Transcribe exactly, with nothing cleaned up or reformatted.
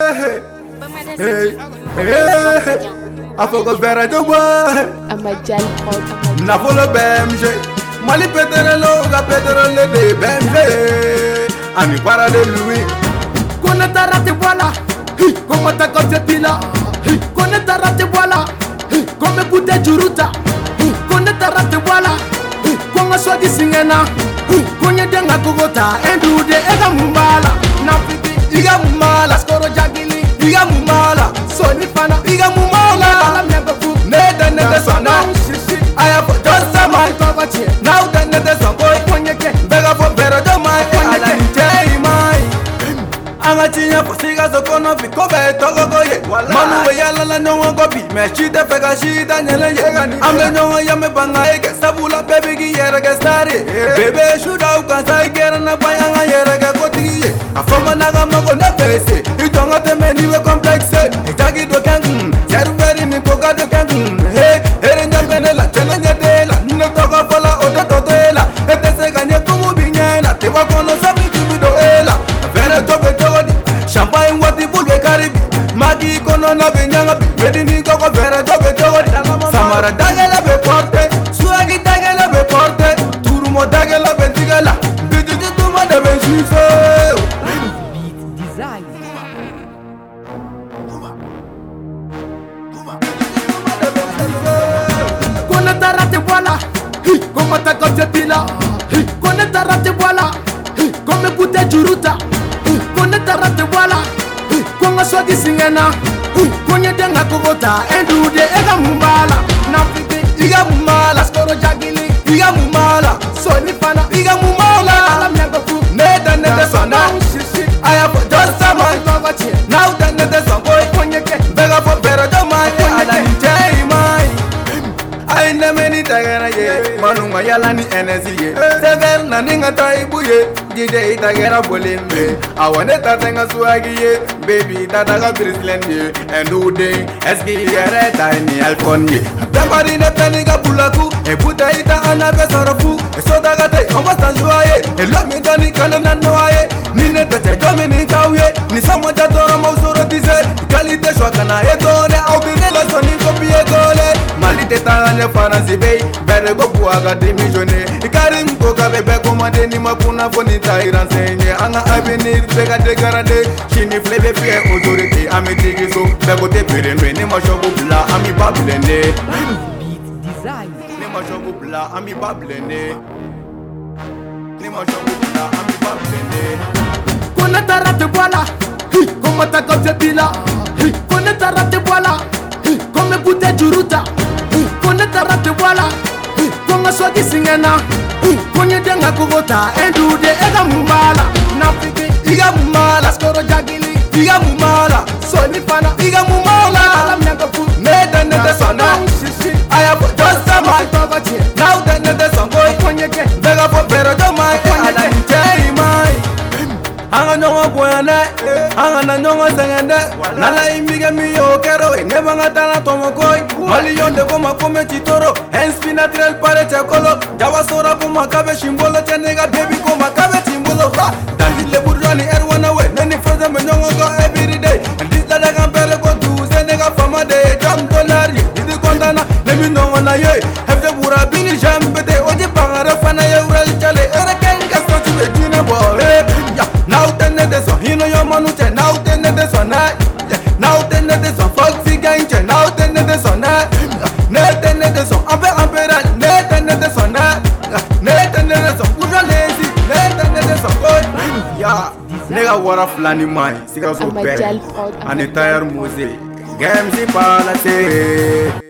Hey, hey, I forgot better the word. I'm a gel pod. Na follow B M G. Mali Pedro, ga Pedro le de B M G. Ami para de Louis. Connaître rate voilà. Comment ta côté pila. Connaître rate voilà. Comme écouter Juruta. Connaître rate voilà. Konga swagi singena. Konye denga kogota. Endu de ega mumbala. Na fiti iga mumbala. Skoro jagili iga mumbala. Soni fana iga mumbala. Neda neda sana. I have just a man cover chair. Now that neda son boy konye ke. Bega for better do my. Ala nitei mai. Anga chinya posiga zokono fikobe togo goye. Manu we yala la nyongo gobi. Me shite fega shita nyele ye. Amle nyongo ya me banga eke. Sabula baby gi yere ge stari. Bebe shuda ukansa igera na bayanga yere ge koti ye. Afoma naga mago na pese. Itonga te meni we complexe. Itagi do kangu. Yaru veri mi poga do kangu. Hey, ere nyambene la chela nyedela. Nino toga fola oda todela. Ete se ganye kumu binyela. Tewa kono sabi kibido ela. Vere tobe todi. Champagne wati bulwe karibi. Magi kono na binyanga bi. Vedi ni koko vere tobe todi. Samara dagela be porte. Suagi dagela be porte. Turumo dagela be tigela. Bidi di tuma de be shifo. Beat design. Connaître rate voilà. Comment ta côté pila. Connaître rate voilà. Comme écouter Juruta. Connaître rate voilà. Konga swagi singena. Konye denga kogota. Endu de ega mumbala. Na fiti iga mumbala. Skoro jagili iga mumbala. Soni fana iga mumbala. Neda neda sana. I have just a man cover chair. Now that neda son boy konye ke. Bega for better do my. Ala nitei mai. I never need tagara ye. Manunga yala ni energy ye. Sever na ninga taibu ye. D J tagara bolimbe. I want it tatenga swagi ye. Baby tataga Brisland ye. And do day S B yere tiny alphone ye. Pepari ne peniga bulaku. E puta ita anabe sorofu. E soda gate omba sanjua ye. E lomi dani kana nanoa ye. Nine tete domini kauye. Ni samo jatoro mausuro tize. Kalite shwakana etone. Au binela soni kopi etole. Malite tanga Faransi bay, bere go buaga démissionné. Ikarim koka bebe komande ni makuna foni tairan senye. Anga avenir bega dégradé. Chini flebe fier autorité. Ami tigiso, bego te pirenwe. Ni ma shogu bla, ami bablende. Beat design. Ni ma shogu bla, ami bablende. Ni ma shogu bla, ami bablende. Connaître rate voilà. Comment ta côté pila. Connaître rate voilà. Comme écouter Juruta. Connaître rate voilà. Konga swagi singena. Konye denga kogota. Endu de ega mumbala. Na fiti iga mumbala. Skoro jagili iga mumbala. Soni fana iga mumbala. Neda neda sana. I have just a man cover chair. Now that neda son boy konye ke. Bega for better do my. Ala nitei mai. Anga nyongo kuyane, anga na nyongo sengende. Nala imige miyo kero, neba ngatana tomo koi. Mali yonde koma kome chitoro, henspi naturel pare chakolo. Jawa sora koma kabe shimbolo, chenega baby koma kabe chimbolo. Dandile burjani erwana we, neni froze me nyongo go every day. And this dada kampere go tu, senega fama de jam dolari. Didi kondana, nemi nyongo na ye. Hefte bura bini jambete, oji pangare fana ye urel chale. Ere kenga sochi we jine bole. Now ten de son, hino yo manuche. Now ten de son, now ten de son, foxy ganche. Now ten de son, ne ten de son, ampe ampera. Ne ten de son, ne ten de son, uja lazy. Ne ten de son, good. Yeah, nigga what a flani man. Siga so bad. An entire music. Games in Palate.